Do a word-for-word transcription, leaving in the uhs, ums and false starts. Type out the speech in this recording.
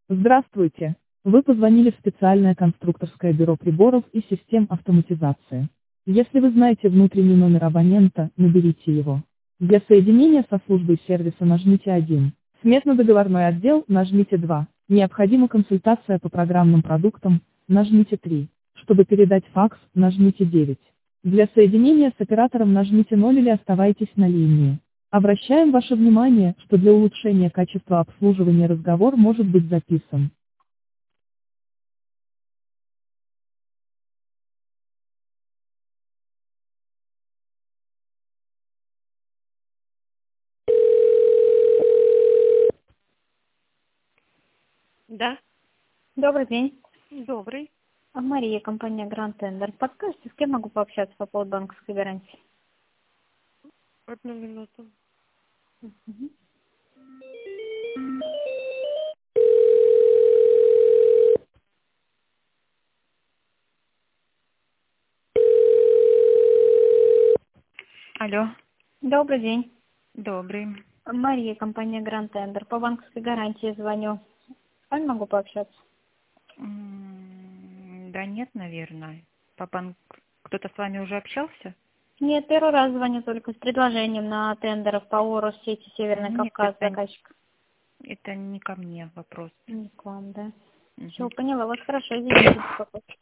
Здравствуйте. Вы позвонили в специальное конструкторское бюро приборов и систем автоматизации. Если вы знаете внутренний номер абонента, наберите его. Для соединения со службой сервиса нажмите один. Сметно-договорной отдел нажмите два. Необходима консультация по программным продуктам, нажмите три. Чтобы передать факс, нажмите девять. Для соединения с оператором нажмите ноль или оставайтесь на линии. Обращаем ваше внимание, что для улучшения качества обслуживания разговор может быть записан. Да, Добрый день. добрый. А, Мария, компания Grand Tender. Подскажите, с кем могу пообщаться по поводу банковской гарантии? Одну минуту. Мгм. Алло, Добрый день. добрый. Мария, компания Grand Tender. По банковской гарантии звоню. С вами могу пообщаться? М, Да нет, наверное. Папан, кто-то с вами уже общался? Нет, первый раз звоню только с предложением на тендеров по ОРО сети Северный Нет, Кавказ это, заказчик. это не ко мне вопрос. Не к вам, да? Все, Мгм. поняла вас, хорошо, извините. беспокойство.